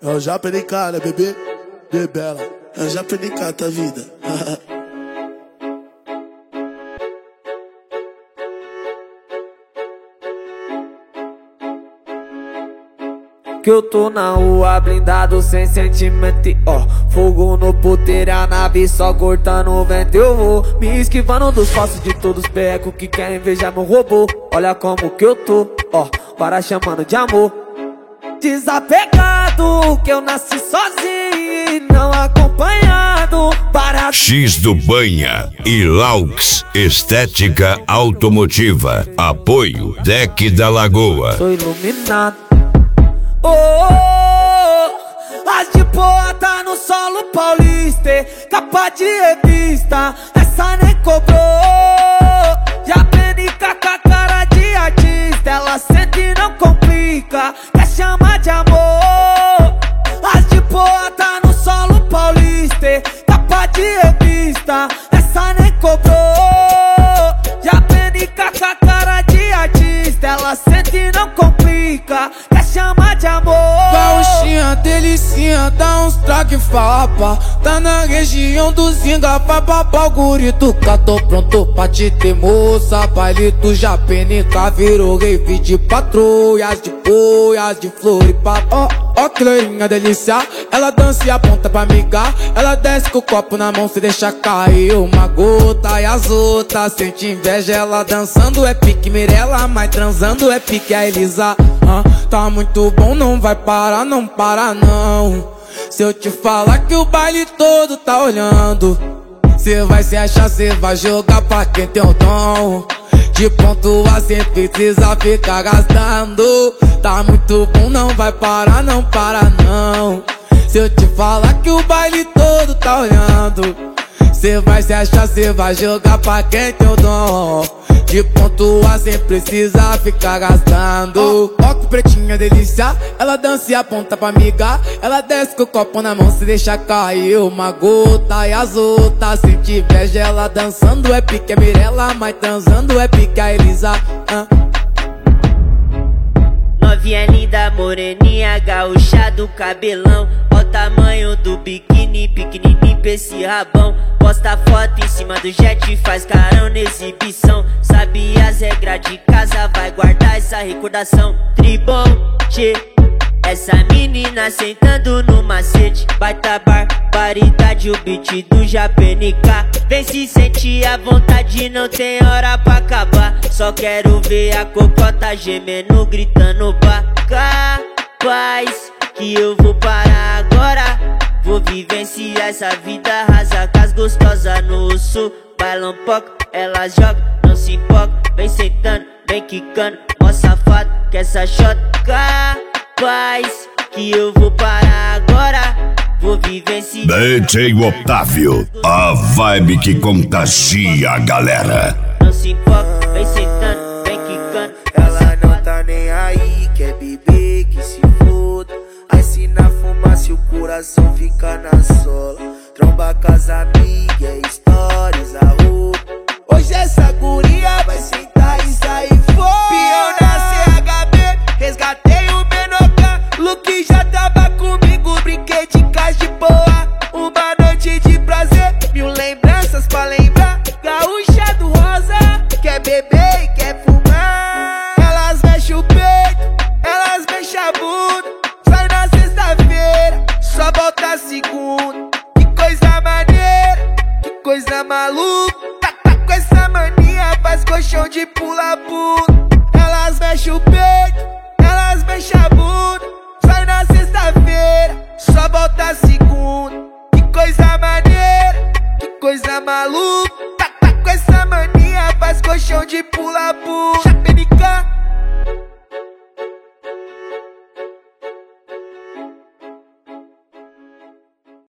É o JPNK, né, bebê? Bebela. É o JPNK, tá vida. Que eu tô na rua blindado sem sentimento, ó. Fogo no puteiro, a nave só cortando o vento. Eu vou me esquivando dos passos de todos os pecos que querem invejar meu robô. Olha como que eu tô, ó, para chamando de amor. Desapegado, que eu nasci sozinho e não acompanhado. Para X do Banha e Laux Estética Automotiva. Apoio Deck da Lagoa. sou iluminado. Oh, oh, oh, as de boa tá no solo paulista, capa de revista, essa nem cobrou. Já PNK com a cara de artista, ela sente e não complica, quer chamar de amor. As de boa tá no solo paulista, capa de revista, essa nem cobrou. Já PNK com a cara de artista, ela sente e não complica, quer chamar de amor. Gauchinha, delicinha, dá uns traque fapa. Tá na região do Zinga, papapá, o gurito cá, tô pronto pra te ter moça. Palito já PNK, virou rave de patrulhas, de boias, de Floripa. Ó que loirinha delícia, ela dança e aponta pra amigar. Ela desce com o copo na mão, se deixa cair uma gota. E as outras sente inveja, ela dançando é pique Mirella, mas transando é pique a Elisa. Tá muito bom, não vai parar, não para não. Se eu te falar que o baile todo tá olhando, cê vai se achar, cê vai jogar pra quem tem o dom de pontuar sem precisa ficar gastando. Tá muito bom, não vai parar, não para não. Se eu te falar que o baile todo tá olhando, cê vai se achar, cê vai jogar pra quem tem o dom de pontuar sem precisar ficar gastando. Ó que pretinha delícia, ela dança e aponta pra amiga. Ela desce com o copo na mão, se deixa cair uma gota. E as outras sente inveja, ela dançando é pique a Mirella, mas transando é pique a Elisa. Novinha linda, moreninha, gaúcha do cabelão. Ó o tamanho do biquíni, pequenininho pra esse rabão. Posta foto em cima do jet, faz carão na exibição. Sabe as regras de casa, vai guardar essa recordação. Tribom, tchê, essa menina sentando no macete. Baita barbaridade, o beat do JPNK. Vem se sentir à vontade, não tem hora pra acabar. Só quero ver a cocota gemendo, gritando pra capaz que eu vou parar agora. Vou vivenciar essa vida rasa com as gostosas no sul. Bailam pouco, elas jogam, não se empolga. Vem sentando, vem quicando, mó safado que essa shot capaz que eu vou parar agora. Vou vivenciar. DJ Otávio, a vibe que contagia a galera. Não se empolga, vem sentando, vem quicando. Ela não tá nem aí, quer beber, que se foda. Aí se na fumaça o coração fica na sola. Tromba com as amigas, stories, a roupa. Hoje essa guria vai sentar e sair fora. Pião na CHB, resgatei o Menoca. Luke já tava comigo, brinquei de caixa de boa. Uma noite de prazer, mil lembranças pra lembrar. Gaúcha do rosa, quer beber e quer fumar. Elas mexem o peito, elas mexem a bunda. Sai na sexta-feira, só volta segunda. Que coisa maneira, que coisa maluca. Tá com essa mania, faz colchão de pula-pula. Elas mexem o peito, elas mexem a bunda. Sai na sexta-feira, só volta segunda. Que coisa maneira, que coisa maluca. Tá com essa mania, faz colchão de pula-pula. JPNK.